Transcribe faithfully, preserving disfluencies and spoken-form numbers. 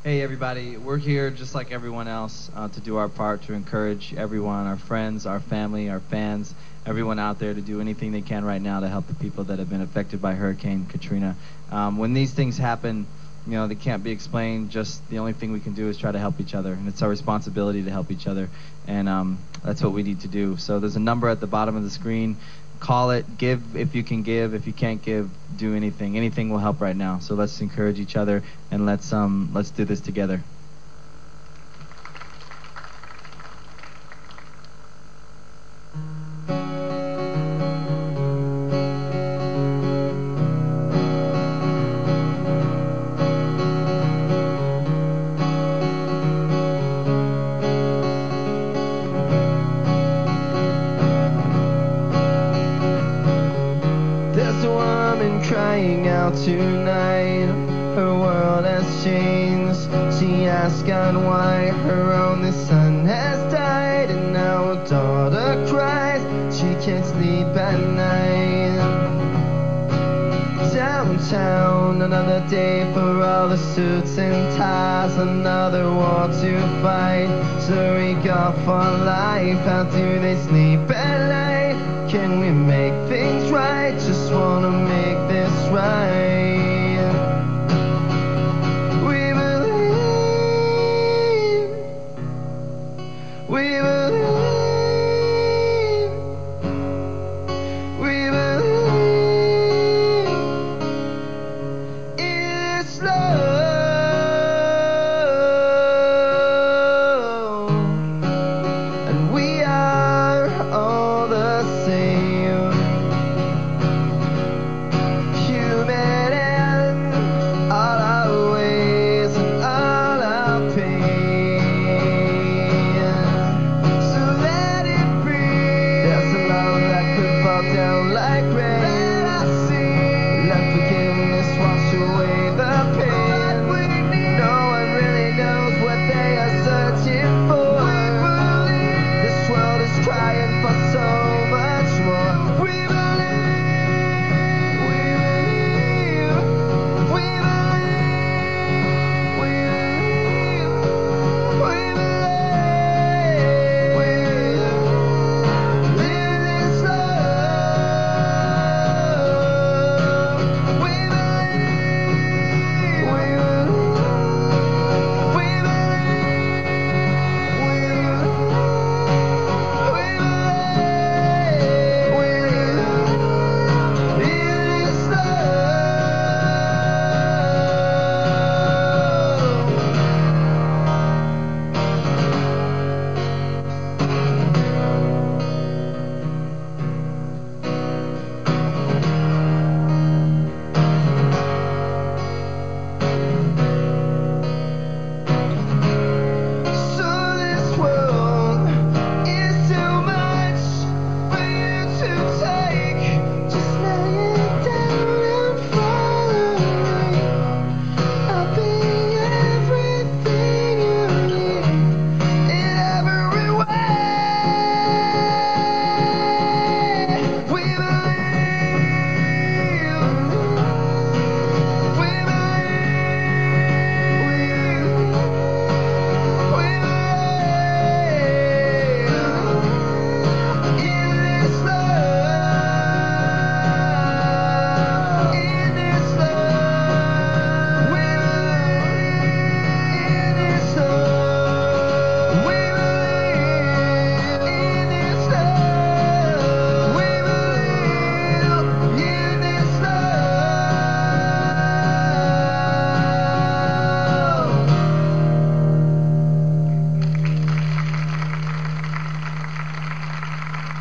Hey everybody, we're here just like everyone else uh, to do our part to encourage everyone, our friends, our family, our fans, everyone out there to do anything they can right now to help the people that have been affected by Hurricane Katrina. Um, when these things happen, you know, they can't be explained. Just the only thing we can do is try to help each other, and it's our responsibility to help each other, and um, that's what we need to do. So there's a number at the bottom of the screen. Call it, give if you can give. If you can't give, do anything. Anything will help right now. So let's encourage each other, and let's um let's do this together. Crying out tonight, her world has changed. She asked God why her only son has died, and now her daughter cries. She can't sleep at night. Downtown, another day for all the suits and ties, another war to fight. So we off for life. How do they sleep at night? Can we make things right? Just wanna make this right. We believe, we believe, we believe it's love.